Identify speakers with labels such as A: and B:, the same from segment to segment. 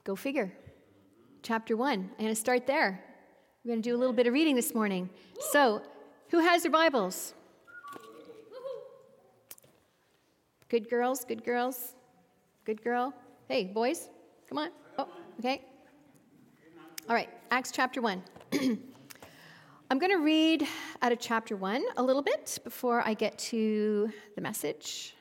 A: Go figure. Chapter 1. I'm going to start there. We're going to do a little bit of reading this morning. So, who has their Bibles? Good girls, good girls, good girl. Hey, boys, come on. Oh, okay. All right, Acts chapter 1. I'm going to read out of chapter 1 a little bit before I get to the message.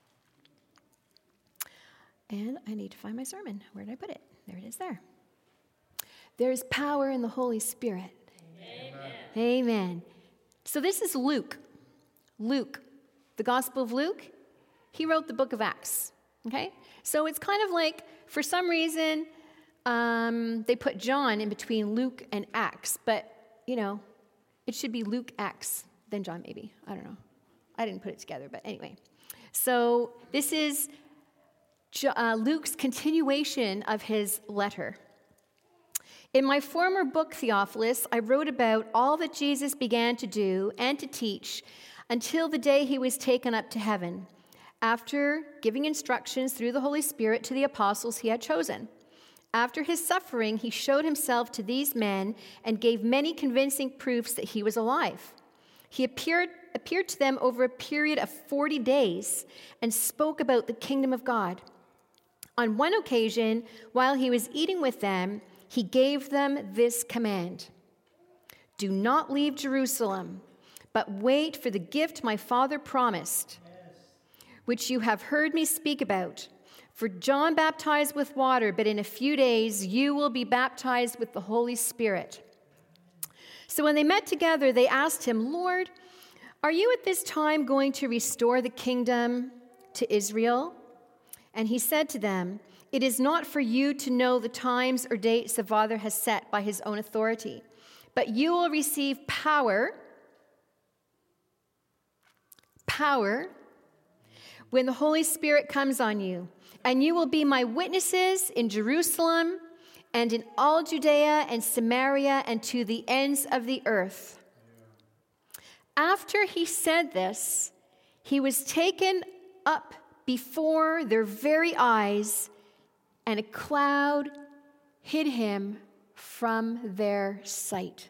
A: And I need to find my sermon. Where did I put it? There it is there. There is power in the Holy Spirit. Amen. Amen. So this is Luke. Luke, the Gospel of Luke. He wrote the book of Acts. Okay? So it's kind of like, for some reason, they put John in between Luke and Acts. But, it should be Luke, Acts, then John maybe. I don't know. I didn't put it together, but anyway. So this is Luke's continuation of his letter. In my former book, Theophilus, I wrote about all that Jesus began to do and to teach until the day he was taken up to heaven, after giving instructions through the Holy Spirit to the apostles he had chosen. After his suffering, he showed himself to these men and gave many convincing proofs that he was alive. He appeared to them over a period of 40 days and spoke about the kingdom of God. On one occasion, while he was eating with them, he gave them this command: "Do not leave Jerusalem, but wait for the gift my Father promised, which you have heard me speak about. For John baptized with water, but in a few days you will be baptized with the Holy Spirit." So when they met together, they asked him, "Lord, are you at this time going to restore the kingdom to Israel?" And he said to them, "It is not for you to know the times or dates the Father has set by his own authority, but you will receive power when the Holy Spirit comes on you, and you will be my witnesses in Jerusalem and in all Judea and Samaria and to the ends of the earth." After he said this, he was taken up before their very eyes, and a cloud hid him from their sight.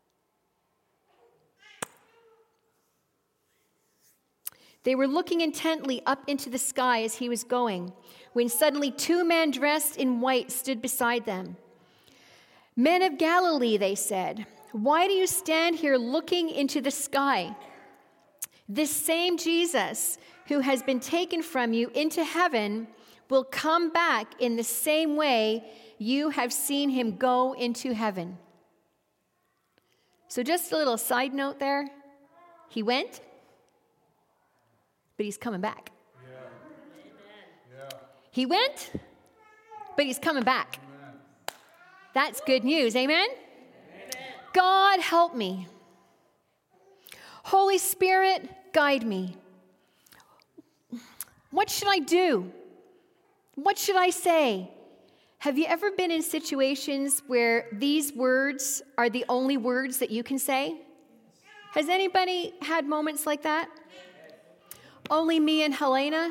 A: They were looking intently up into the sky as he was going, when suddenly 2 men dressed in white stood beside them. "Men of Galilee," they said, "why do you stand here looking into the sky? This same Jesus who has been taken from you into heaven will come back in the same way you have seen him go into heaven." So just a little side note there. He went, but he's coming back. Yeah. He went, but he's coming back. Amen. That's good news. Amen? Amen? God, help me. Holy Spirit, guide me. What should I do? What should I say? Have you ever been in situations where these words are the only words that you can say? Has anybody had moments like that? Only me and Helena?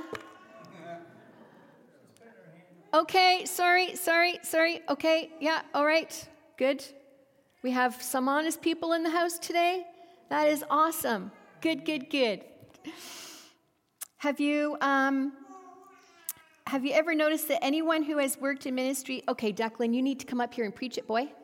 A: Okay, sorry. Okay, yeah, all right, good. We have some honest people in the house today. That is awesome. Good. Have you ever noticed that anyone who has worked in ministry... Okay, Declan, you need to come up here and preach it, boy.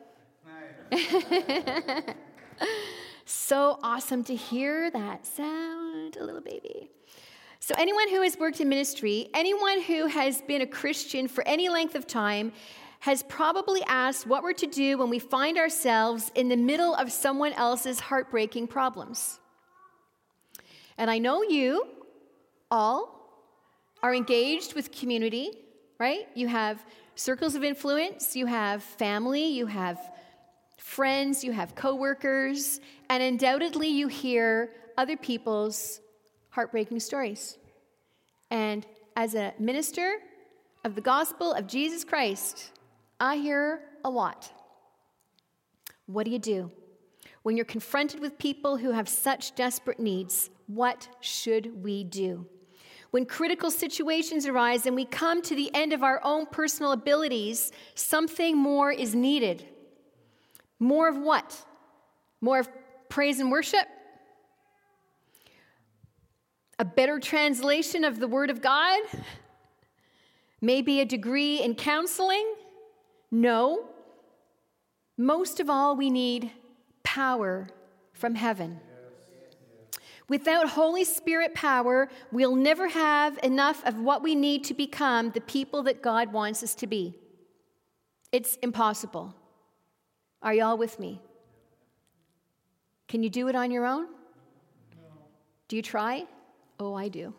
A: So awesome to hear that sound, a little baby. So anyone who has worked in ministry, anyone who has been a Christian for any length of time, has probably asked what we're to do when we find ourselves in the middle of someone else's heartbreaking problems. And I know you all are engaged with community, right? You have circles of influence, you have family, you have friends, you have coworkers, and undoubtedly you hear other people's heartbreaking stories. And as a minister of the gospel of Jesus Christ, I hear a lot. What do you do when you're confronted with people who have such desperate needs? What should we do? When critical situations arise and we come to the end of our own personal abilities, something more is needed. More of what? More of praise and worship? A better translation of the Word of God? Maybe a degree in counseling? No. Most of all, we need power from heaven. Without Holy Spirit power, we'll never have enough of what we need to become the people that God wants us to be. It's impossible. Are y'all with me? Can you do it on your own? Do you try? Oh, I do.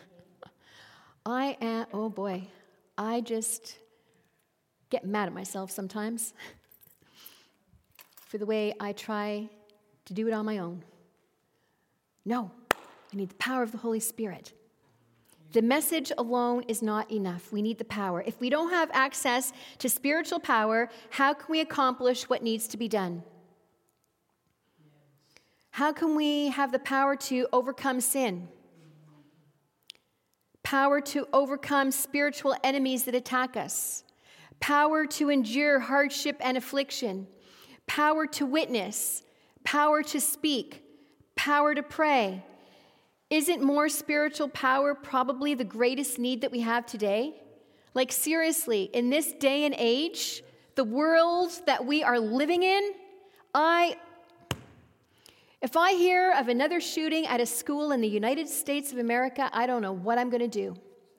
A: Oh boy, I just get mad at myself sometimes for the way I try to do it on my own. No, I need the power of the Holy Spirit. The message alone is not enough. We need the power. If we don't have access to spiritual power, how can we accomplish what needs to be done? How can we have the power to overcome sin? Power to overcome spiritual enemies that attack us. Power to endure hardship and affliction. Power to witness. Power to speak. Power to pray. Isn't more spiritual power probably the greatest need that we have today? Like seriously, in this day and age, the world that we are living in, if I hear of another shooting at a school in the United States of America, I don't know what I'm going to do.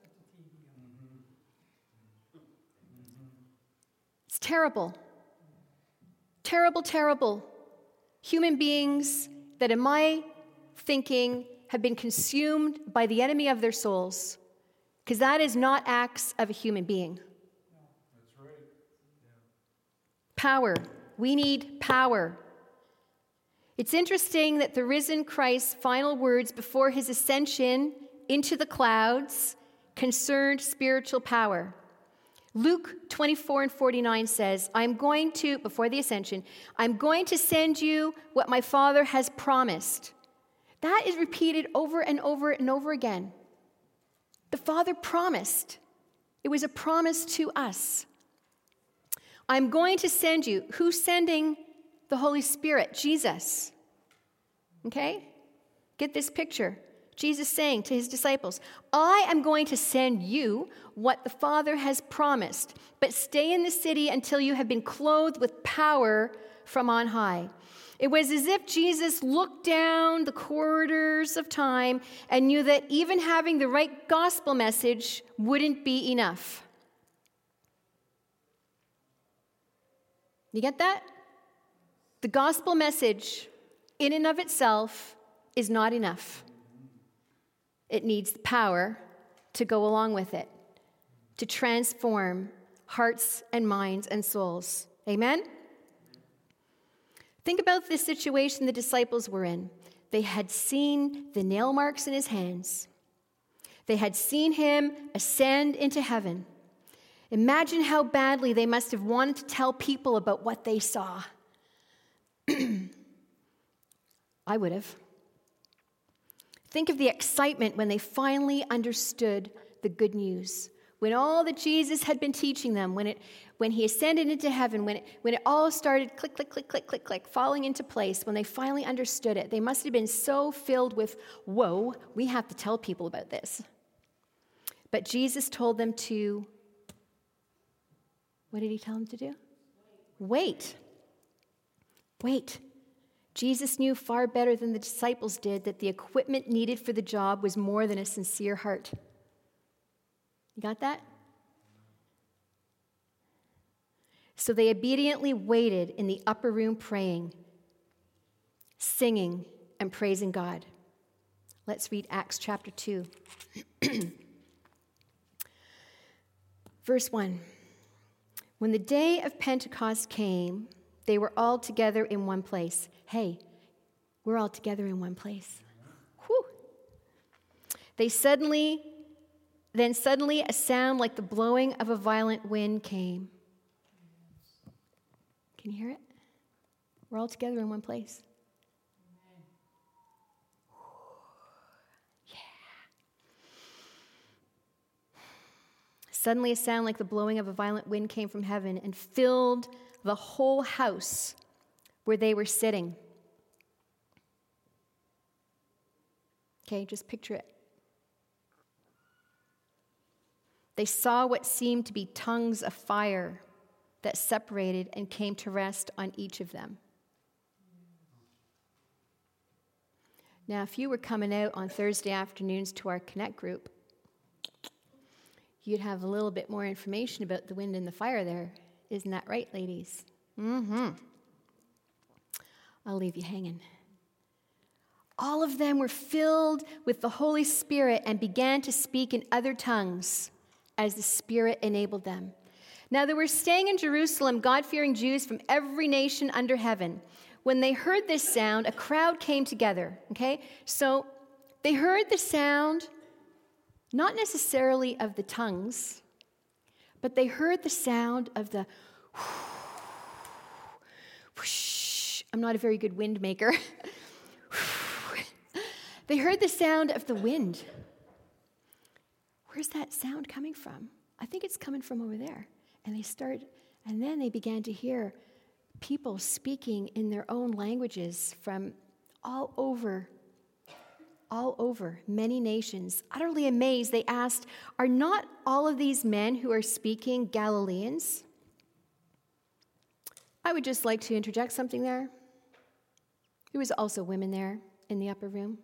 A: It's terrible. Terrible, terrible. Human beings that in my thinking have been consumed by the enemy of their souls, because that is not acts of a human being.
B: That's right.
A: Power. We need power. It's interesting that the risen Christ's final words before his ascension into the clouds concerned spiritual power. Luke 24:49 says, before the ascension, I'm going to send you what my Father has promised. That is repeated over and over and over again. The Father promised. It was a promise to us. I'm going to send you. Who's sending the Holy Spirit? Jesus. Okay? Get this picture. Jesus saying to his disciples, I am going to send you what the Father has promised, but stay in the city until you have been clothed with power from on high. It was as if Jesus looked down the corridors of time and knew that even having the right gospel message wouldn't be enough. You get that? The gospel message in and of itself is not enough. It needs the power to go along with it, to transform hearts and minds and souls. Amen? Think about this situation the disciples were in. They had seen the nail marks in his hands. They had seen him ascend into heaven. Imagine how badly they must have wanted to tell people about what they saw. I would have. Think of the excitement when they finally understood the good news. When all that Jesus had been teaching them, when he ascended into heaven, when it all started click, click, click, click, click, click, falling into place, when they finally understood it, they must have been so filled with, whoa, we have to tell people about this. But Jesus told them to, what did he tell them to do? Wait. Wait. Jesus knew far better than the disciples did that the equipment needed for the job was more than a sincere heart. You got that? So they obediently waited in the upper room praying, singing, and praising God. Let's read Acts chapter 2. Verse 1. When the day of Pentecost came, they were all together in one place. Hey, we're all together in one place. Whew. Then suddenly a sound like the blowing of a violent wind came. Can you hear it? We're all together in one place. Yeah. Suddenly a sound like the blowing of a violent wind came from heaven and filled the whole house where they were sitting. Okay, just picture it. They saw what seemed to be tongues of fire that separated and came to rest on each of them. Now, if you were coming out on Thursday afternoons to our Connect group, you'd have a little bit more information about the wind and the fire there. Isn't that right, ladies? Mm-hmm. I'll leave you hanging. All of them were filled with the Holy Spirit and began to speak in other tongues as the Spirit enabled them. Now there were staying in Jerusalem God-fearing Jews from every nation under heaven. When they heard this sound, a crowd came together, okay? So they heard the sound, not necessarily of the tongues, but they heard the sound of the whoosh. I'm not a very good wind maker. They heard the sound of the wind. Where's that sound coming from? I think it's coming from over there. And then they began to hear people speaking in their own languages from all over, many nations. Utterly amazed, they asked, "Are not all of these men who are speaking Galileans?" I would just like to interject something there. There was also women there in the upper room.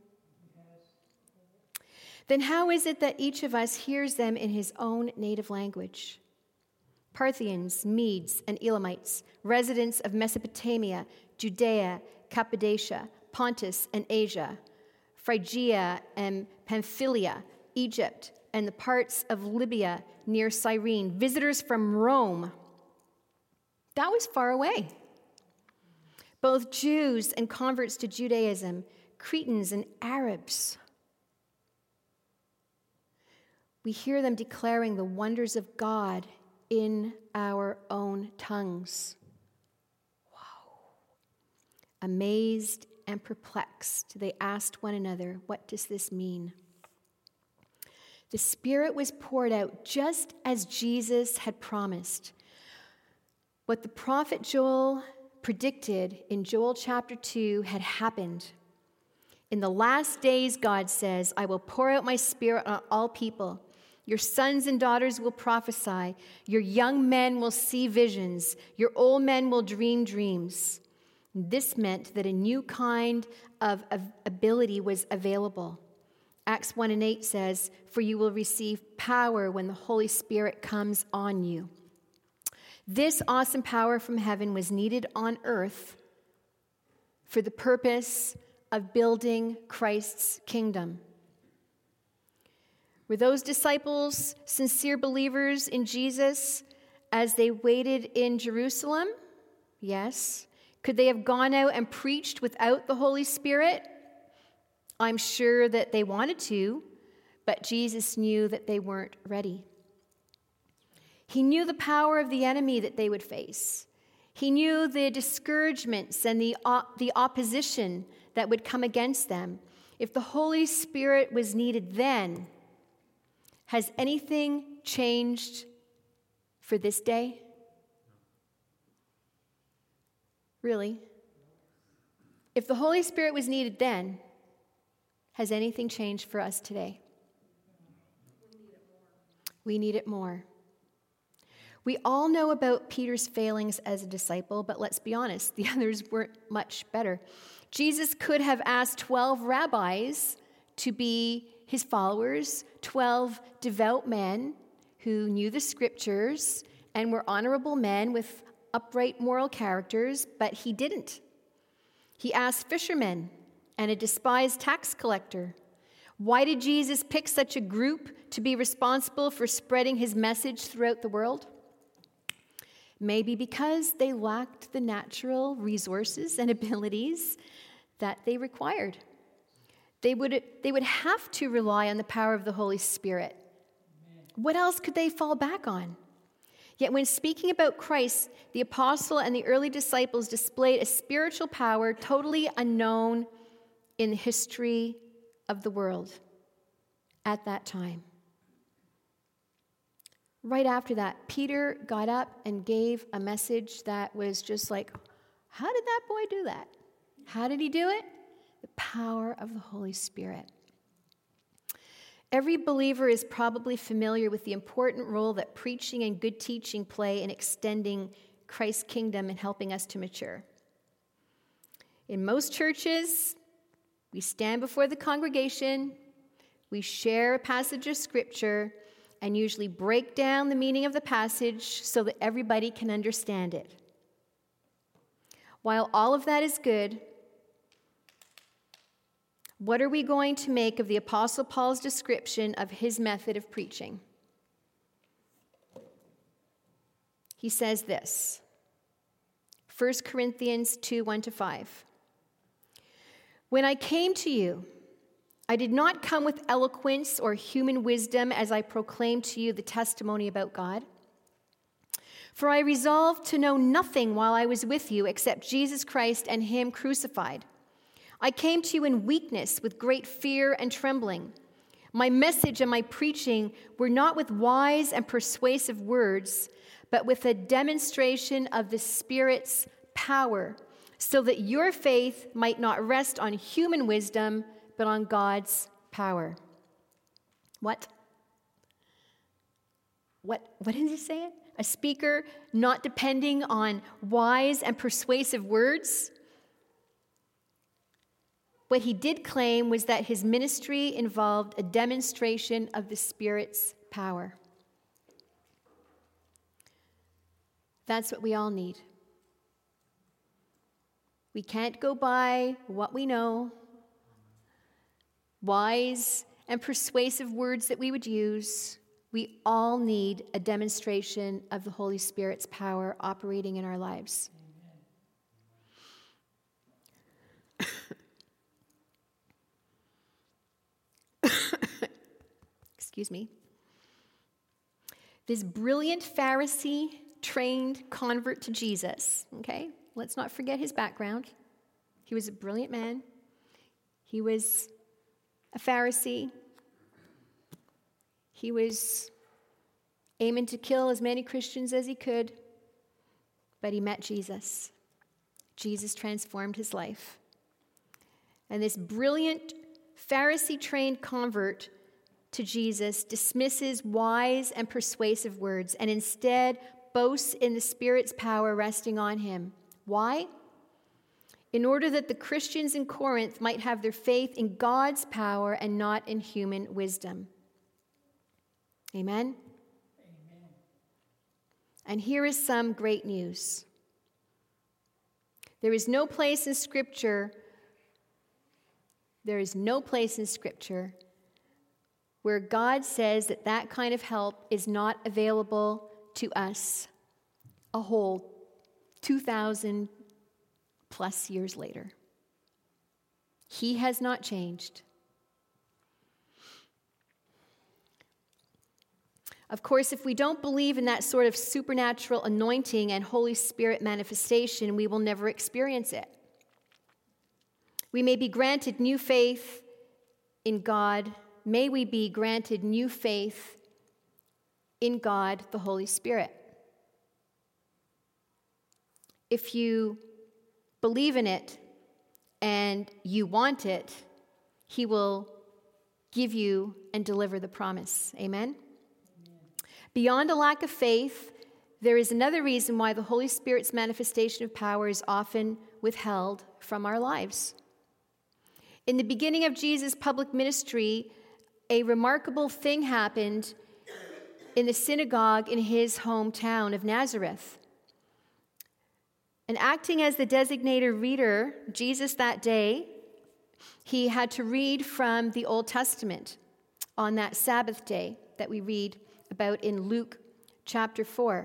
A: Then how is it that each of us hears them in his own native language? Parthians, Medes, and Elamites, residents of Mesopotamia, Judea, Cappadocia, Pontus, and Asia, Phrygia and Pamphylia, Egypt, and the parts of Libya near Cyrene, visitors from Rome. That was far away. Both Jews and converts to Judaism, Cretans and Arabs. We hear them declaring the wonders of God in our own tongues. Wow. Amazed and perplexed, they asked one another, "What does this mean?" The Spirit was poured out just as Jesus had promised. What the prophet Joel predicted in Joel chapter 2 had happened. In the last days, God says, "I will pour out my Spirit on all people. Your sons and daughters will prophesy. Your young men will see visions. Your old men will dream dreams." This meant that a new kind of ability was available. Acts 1:8 says, "For you will receive power when the Holy Spirit comes on you." This awesome power from heaven was needed on earth for the purpose of building Christ's kingdom. Were those disciples sincere believers in Jesus as they waited in Jerusalem? Yes. Could they have gone out and preached without the Holy Spirit? I'm sure that they wanted to, but Jesus knew that they weren't ready. He knew the power of the enemy that they would face. He knew the discouragements and the opposition that would come against them. If the Holy Spirit was needed then, has anything changed for this day? Really? If the Holy Spirit was needed then, has anything changed for us today? We need it more. We all know about Peter's failings as a disciple, but let's be honest, the others weren't much better. Jesus could have asked 12 rabbis to be his followers, 12 devout men who knew the scriptures and were honorable men with upright moral characters, but he didn't. He asked fishermen and a despised tax collector. Why did Jesus pick such a group to be responsible for spreading his message throughout the world? Maybe because they lacked the natural resources and abilities that they required. They would have to rely on the power of the Holy Spirit. What else could they fall back on? Yet when speaking about Christ, the apostle and the early disciples displayed a spiritual power totally unknown in the history of the world at that time. right after that, Peter got up and gave a message that was just like, how did that boy do that? How did he do it? The power of the Holy Spirit. Every believer is probably familiar with the important role that preaching and good teaching play in extending Christ's kingdom and helping us to mature. In most churches, we stand before the congregation, we share a passage of Scripture, and usually break down the meaning of the passage so that everybody can understand it. While all of that is good, what are we going to make of the Apostle Paul's description of his method of preaching? He says this, 1 Corinthians 2, 1-5. When I came to you, I did not come with eloquence or human wisdom as I proclaimed to you the testimony about God. For I resolved to know nothing while I was with you except Jesus Christ and him crucified. I came to you in weakness with great fear and trembling. My message and my preaching were not with wise and persuasive words, but with a demonstration of the Spirit's power, so that your faith might not rest on human wisdom, but on God's power. What did he say? A speaker not depending on wise and persuasive words? What he did claim was that his ministry involved a demonstration of the Spirit's power. That's what we all need. We can't go by what we know, wise and persuasive words that we would use. We all need a demonstration of the Holy Spirit's power operating in our lives. Excuse me. This brilliant Pharisee trained convert to Jesus, okay? Let's not forget his background. He was a brilliant man. He was a Pharisee. He was aiming to kill as many Christians as he could, but he met Jesus. Jesus transformed his life. And this brilliant Pharisee-trained convert to Jesus dismisses wise and persuasive words and instead boasts in the Spirit's power resting on him. Why? In order that the Christians in Corinth might have their faith in God's power and not in human wisdom. Amen? Amen. And here is some great news. There is no place in Scripture where God says that that kind of help is not available to us a whole 2,000 plus years later. He has not changed. Of course, if we don't believe in that sort of supernatural anointing and Holy Spirit manifestation, we will never experience it. We may be granted new faith in God. May we be granted new faith in God, the Holy Spirit. If you believe in it and you want it, he will give you and deliver the promise. Amen? Beyond a lack of faith, there is another reason why the Holy Spirit's manifestation of power is often withheld from our lives. In the beginning of Jesus' public ministry, a remarkable thing happened in the synagogue in his hometown of Nazareth. And acting as the designated reader, Jesus that day, he had to read from the Old Testament on that Sabbath day that we read about in Luke chapter 4.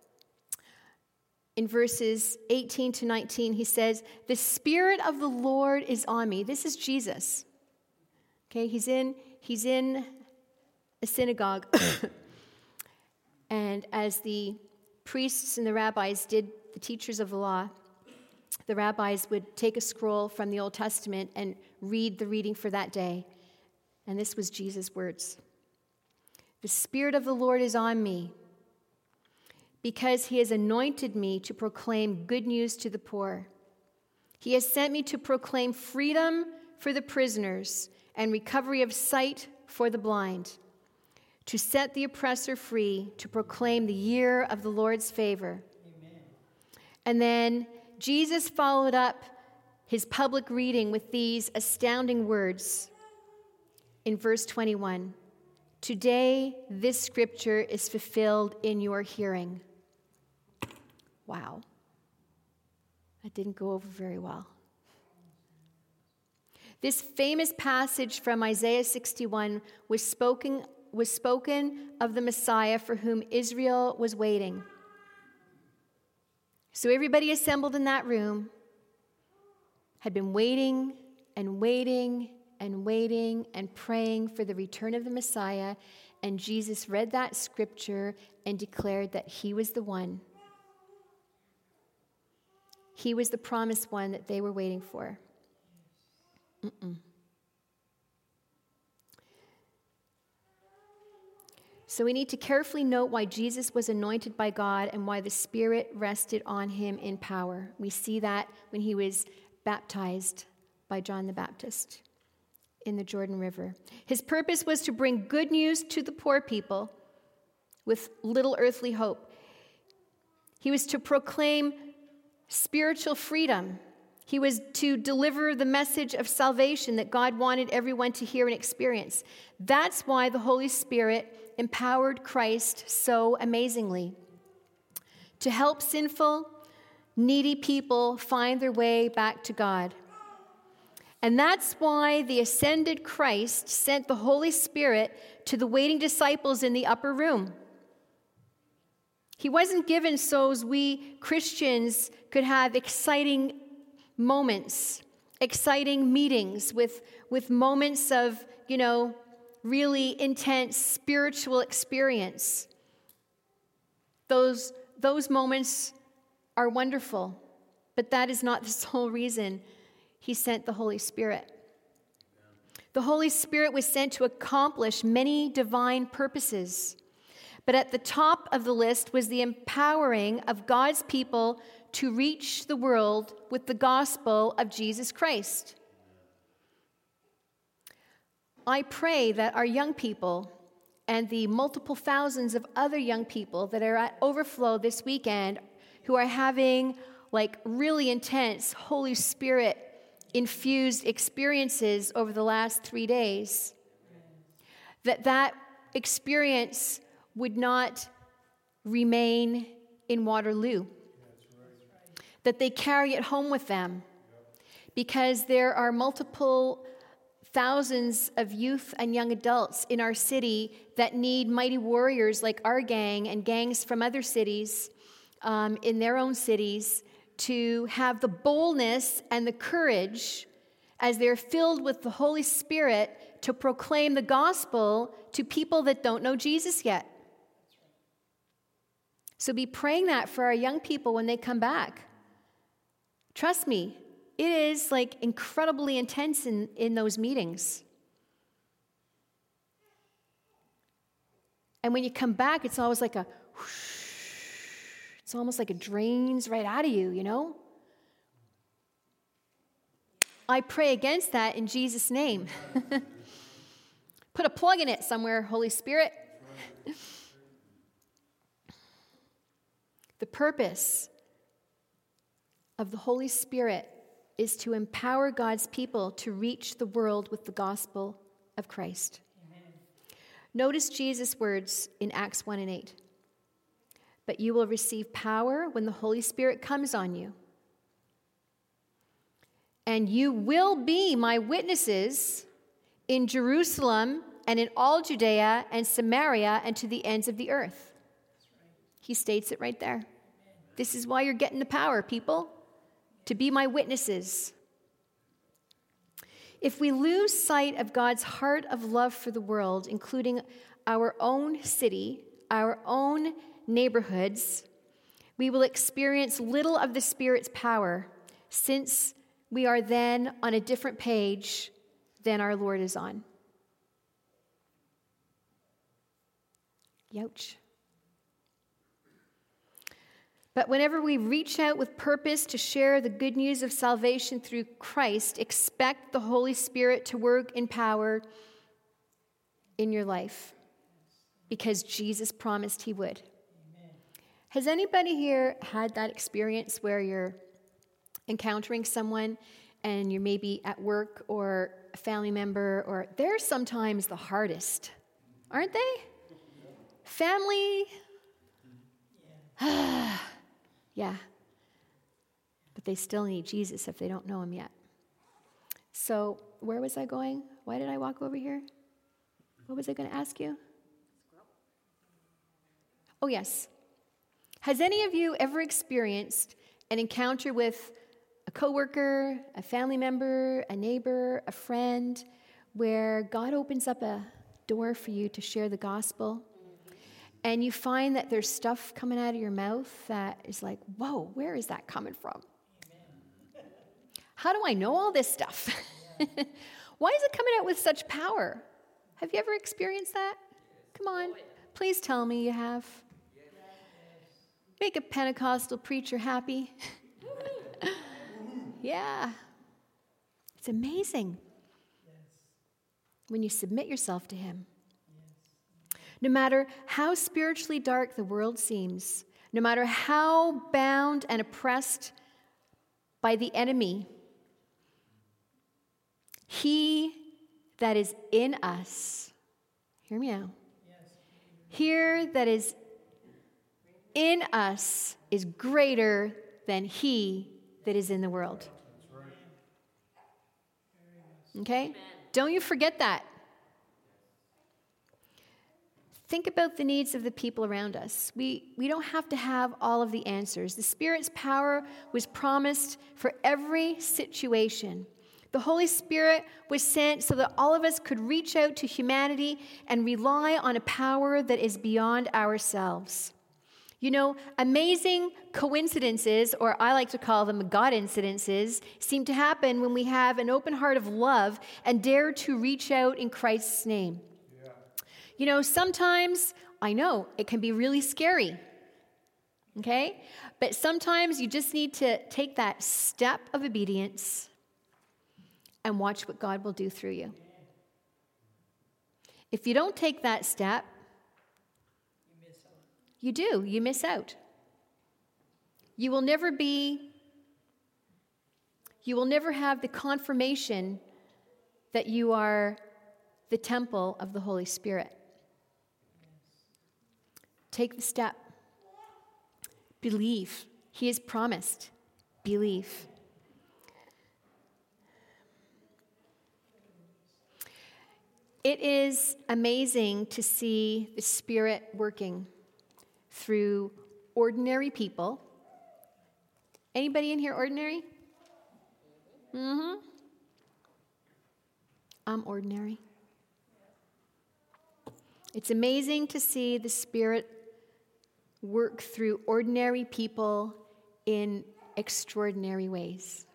A: In verses 18 to 19, he says, "The Spirit of the Lord is on me." This is Jesus. Okay, he's in a synagogue. And as the priests and the rabbis did, the teachers of the law, the rabbis would take a scroll from the Old Testament and read the reading for that day. And this was Jesus' words. "The Spirit of the Lord is on me, because he has anointed me to proclaim good news to the poor. He has sent me to proclaim freedom for the prisoners and recovery of sight for the blind, to set the oppressor free, to proclaim the year of the Lord's favor." Amen. And then Jesus followed up his public reading with these astounding words in verse 21. "Today, this scripture is fulfilled in your hearing." Wow. That didn't go over very well. This famous passage from Isaiah 61 was spoken of the Messiah for whom Israel was waiting. So everybody assembled in that room had been waiting and waiting and waiting and praying for the return of the Messiah, and Jesus read that scripture and declared that he was the one. He was the promised one that they were waiting for. So we need to carefully note why Jesus was anointed by God and why the Spirit rested on him in power. We see that when he was baptized by John the Baptist in the Jordan River. His purpose was to bring good news to the poor people with little earthly hope. He was to proclaim spiritual freedom. He was to deliver the message of salvation that God wanted everyone to hear and experience. That's why the Holy Spirit empowered Christ so amazingly, to help sinful, needy people find their way back to God. And that's why the ascended Christ sent the Holy Spirit to the waiting disciples in the upper room. He wasn't given so as we Christians could have exciting moments, exciting meetings with moments of, really intense spiritual experience. Those moments are wonderful, but that is not the sole reason he sent the Holy Spirit. The Holy Spirit was sent to accomplish many divine purposes. But at the top of the list was the empowering of God's people to reach the world with the gospel of Jesus Christ. I pray that our young people and the multiple thousands of other young people that are at Overflow this weekend who are having really intense Holy Spirit infused experiences over the last 3 days, that experience would not remain in Waterloo. That they carry it home with them. Because there are multiple thousands of youth and young adults in our city that need mighty warriors like our gang and gangs from other cities in their own cities to have the boldness and the courage as they're filled with the Holy Spirit to proclaim the gospel to people that don't know Jesus yet. So be praying that for our young people when they come back. Trust me, it is incredibly intense in those meetings. And when you come back, it's always like a whoosh. It's almost like it drains right out of you, I pray against that in Jesus' name. Put a plug in it somewhere, Holy Spirit. The purpose of the Holy Spirit is to empower God's people to reach the world with the gospel of Christ. Amen. Notice Jesus' words in Acts 1 and 8. "But you will receive power when the Holy Spirit comes on you. And you will be my witnesses in Jerusalem and in all Judea and Samaria and to the ends of the earth." He states it right there. This is why you're getting the power, people, to be my witnesses. If we lose sight of God's heart of love for the world, including our own city, our own neighborhoods, we will experience little of the Spirit's power, since we are then on a different page than our Lord is on. Youch. But whenever we reach out with purpose to share the good news of salvation through Christ, expect the Holy Spirit to work in power in your life, because Jesus promised he would. Amen. Has anybody here had that experience where you're encountering someone and you're maybe at work or a family member, or they're sometimes the hardest, aren't they? Family, yeah. But they still need Jesus if they don't know him yet. So where was I going? Why did I walk over here? What was I going to ask you? Oh, yes. Has any of you ever experienced an encounter with a coworker, a family member, a neighbor, a friend, where God opens up a door for you to share the gospel, and you find that there's stuff coming out of your mouth that is like, whoa, where is that coming from? How do I know all this stuff? Why is it coming out with such power? Have you ever experienced that? Come on, please tell me you have. Make a Pentecostal preacher happy. Yeah. It's amazing when you submit yourself to him. No matter how spiritually dark the world seems, no matter how bound and oppressed by the enemy, he that is in us, hear me now, here that is in us is greater than he that is in the world. Okay? Amen. Don't you forget that. Think about the needs of the people around us. We don't have to have all of the answers. The Spirit's power was promised for every situation. The Holy Spirit was sent so that all of us could reach out to humanity and rely on a power that is beyond ourselves. You know, amazing coincidences, or I like to call them God incidences, seem to happen when we have an open heart of love and dare to reach out in Christ's name. Yeah. You know, sometimes, I know, it can be really scary, okay? But sometimes you just need to take that step of obedience and watch what God will do through you. If you don't take that step, you miss out. You will never have the confirmation that you are the temple of the Holy Spirit. Take the step. Believe. He has promised. Believe. It is amazing to see the Spirit working through ordinary people. Anybody in here ordinary? Mm-hmm. I'm ordinary. It's amazing to see the Spirit work through ordinary people in extraordinary ways.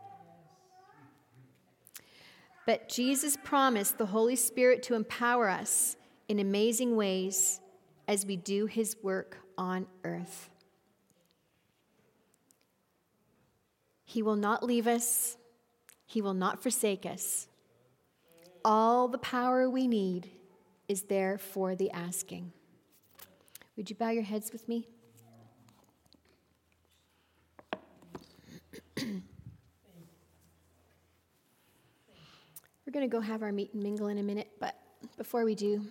A: But Jesus promised the Holy Spirit to empower us in amazing ways as we do his work on earth. He will not leave us. He will not forsake us. All the power we need is there for the asking. Would you bow your heads with me? We're going to go have our meet and mingle in a minute, but before we do,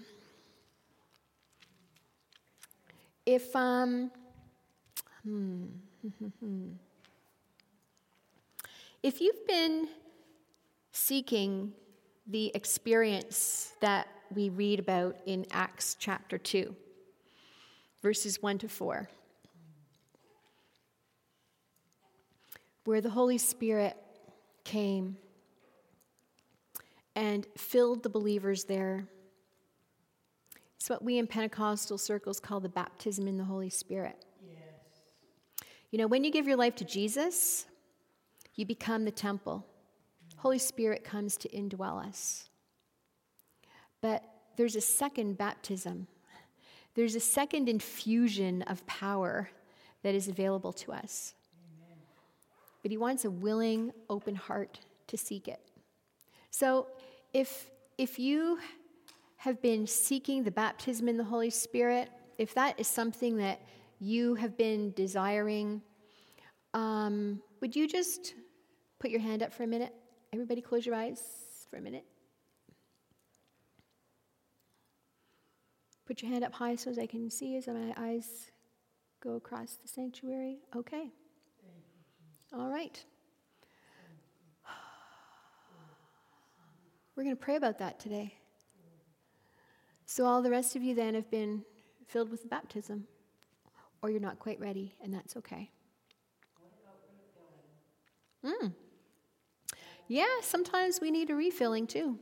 A: if you've been seeking the experience that we read about in Acts chapter 2, verses 1 to 4, where the Holy Spirit came and filled the believers there. It's what we in Pentecostal circles call the baptism in the Holy Spirit. Yes. You know, when you give your life to Jesus, you become the temple. Holy Spirit comes to indwell us. But there's a second baptism. There's a second infusion of power that is available to us. Amen. But he wants a willing, open heart to seek it. So if you have been seeking the baptism in the Holy Spirit, if that is something that you have been desiring, would you just put your hand up for a minute? Everybody close your eyes for a minute. Put your hand up high so as I can see as my eyes go across the sanctuary. Okay. All right. We're going to pray about that today. So all the rest of you then have been filled with the baptism, or you're not quite ready, and that's okay. Yeah, sometimes we need a refilling too.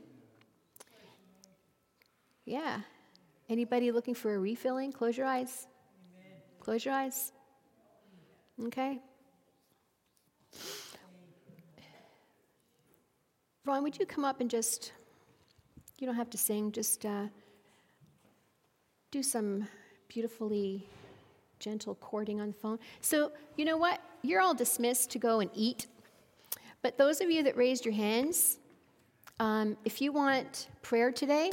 A: Yeah. Anybody looking for a refilling? Close your eyes. Amen. Close your eyes. Okay. Ron, would you come up and just, you don't have to sing, just do some beautifully gentle chording on the phone. So, you know what? You're all dismissed to go and eat. But those of you that raised your hands, if you want prayer today,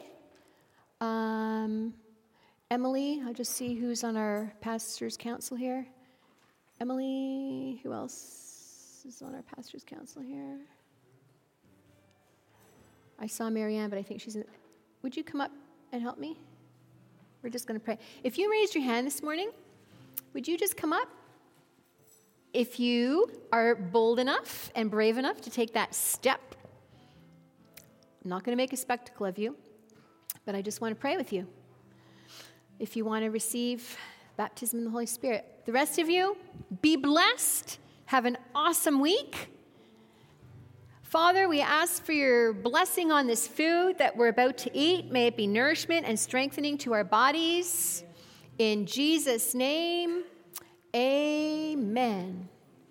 A: Emily, I'll just see who's on our pastor's council here. Emily, who else is on our pastor's council here? I saw Marianne, but I think she's in. Would you come up and help me? We're just going to pray. If you raised your hand this morning, would you just come up? If you are bold enough and brave enough to take that step, I'm not going to make a spectacle of you, but I just want to pray with you. If you want to receive baptism in the Holy Spirit. The rest of you, be blessed. Have an awesome week. Father, we ask for your blessing on this food that we're about to eat. May it be nourishment and strengthening to our bodies. In Jesus' name, amen.